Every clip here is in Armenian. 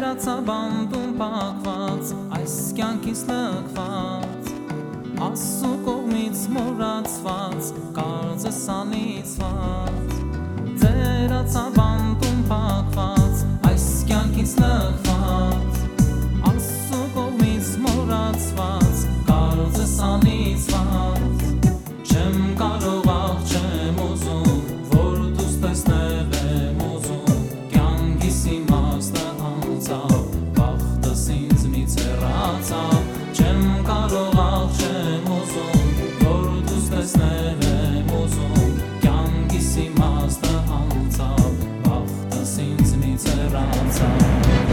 ձերացա բանդում պակված, այս կյանքից լքված, Աստծու կողմից մոռացված, կարծես անիծված, ձերացա բանդում պակված, այս կյանքից լքված, Աստծու կողմից մոռացված, կարծես անիծված, չեմ կարող չեմ ուզում, որ դուս տեսնել եմ ուզում, կյանքիս իմաստը անցավ, բախտս ինձնից հեռացավ, չեմ կարող չեմ ուզում, որ դուս տեսնել եմ ուզում, կյանքիս իմաստը անցավ, բախտս ինձնից հեռացավ։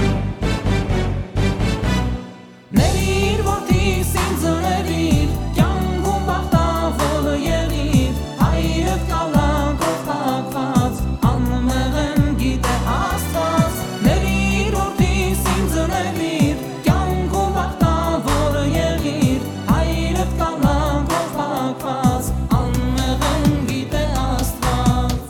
Ներիր որդիս ինձ ներիր, կյանքում բախտավոր եղիր, հայրդ կալանքով փակված, անմեղեն գիտե Աստված, ներիր որդիս ինձ ներիր, կյանքում բախտավոր եղիր, հայրդ կալանքով փակված, անմեղեն գիտե Աստված։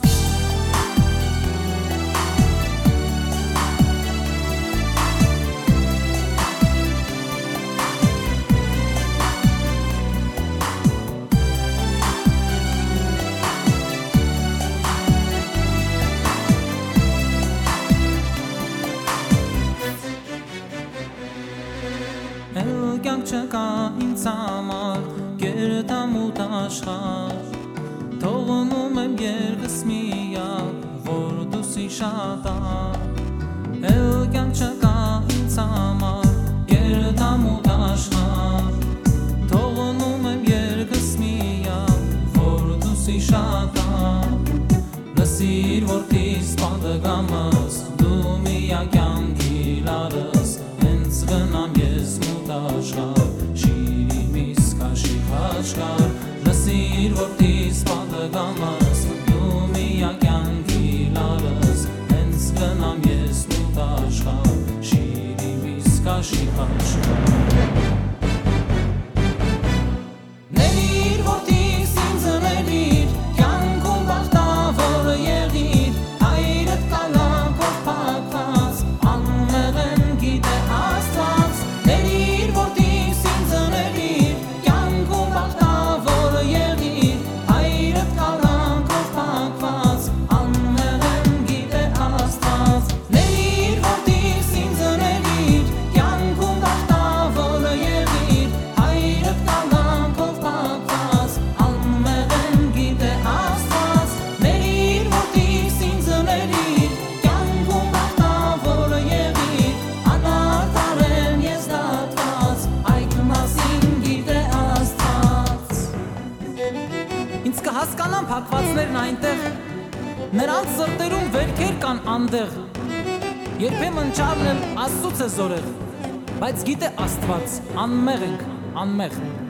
Էլ կյանք չկա ինձ համար, գերտամուտ աշխարհ, թողնում եմ երկս միակ, որ դուս իշատար, էլ կյանք չկա ինձ համար, գերտամուտ աշխարհ, թողնում եմ երկս միակ, որ դուս իշատար, լսիր որդիս պատգամս, դու միակ կյանքի լարս, հենց գնամ ես մութ աշխարհ, շիրիմիս կաշի խաչքար, լսիր որդիս պատգամս, դու միակ կյանքի լարս, հենց գնամ ես մութ աշխարհ, շիրիմիս կաշի խաչքար։ Ներիր որդիս ինձ ներիր, կյանքում բախտավոր եղիր, հայրդ կալանքով փակված, անմեղեն գիտե Աստված, ներիր որդիս ինձ ներիր, կյանքում բախտավոր եղիր, հայրդ կալանքով փակված, անմեղեն գիտե Աստված, ներիր որդիս ինձ ներիր, կյանքում բախտավոր եղիր, հայրդ կալանքով փակված, անմեղեն գիտե Աստված, ներիր որդիս ինձ ներիր, կյանքում բախտավոր եղիր, անարդարեն ես դատված, այդ մասին գիտե Աստված։ Ինձ կհասկանան փակվածներն այնտեղ, նրանց սրտերում վերքեր կան անդեղ, երբեմն չարն էլ Աստծուց է զորեղ, բայց գիտե Աստված, անմեղ ենք, անմեղ։